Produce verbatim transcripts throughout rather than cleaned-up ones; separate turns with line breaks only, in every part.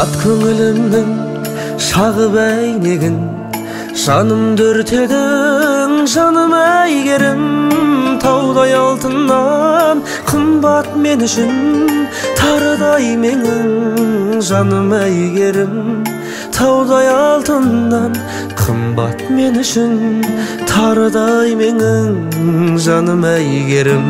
Ат көңілімнің шағы бәйнегін жанымды өртедің, жаным әйгерім. Таудай алтыннан қымбат мен үшін тарыдай менің жаным әйгерім. Таудай алтыннан қымбат мен үшін тарыдай менің жаным әйгерім.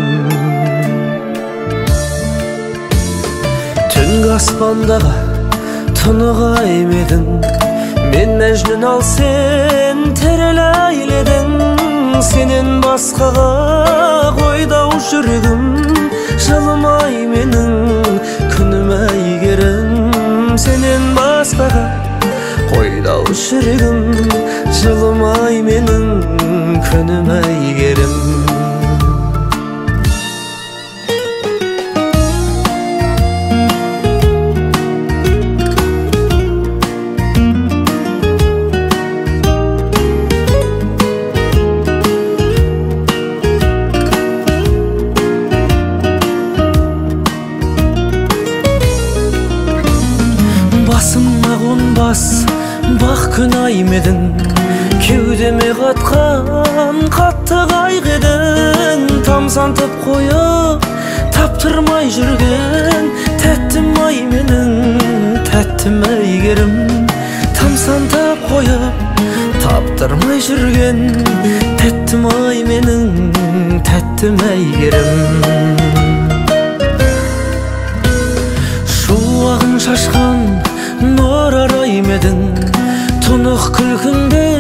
Түнгі аспандағы тұнық аймедің, мен мәжнүн ал сен терел айледің. Сенен басқаға қойдау жүрегім, жылымай менің күнім әйгерім. Сенен басқаға қойдау жүрегім, жылымай менің күнім әйгерім. Басыма қонбас бақ күн аймедің, кеудеме қатқан қатты қайғедің. Тамсантып қойып таптырмай жүрген тәттім ай менің тәттім әйгерім. Тамсантып қойып таптырмай жүрген тәттім ай менің тәттім әйгерім. Шуағын шашқан нұр арай медің, тұнық күлкіңде